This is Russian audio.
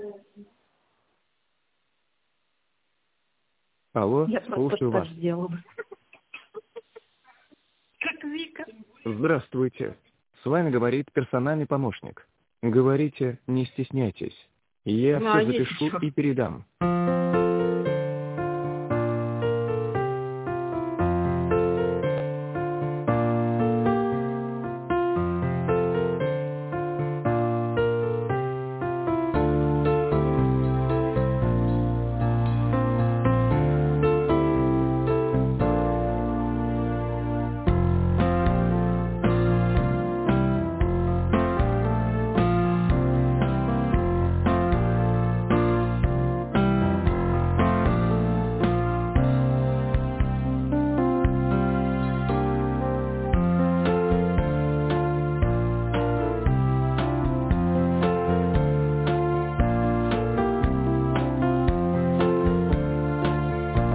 Алло, Я слушаю вас. сделала бы. Как Вика. Здравствуйте. С вами говорит персональный помощник. Говорите, не стесняйтесь. Я все запишу и передам.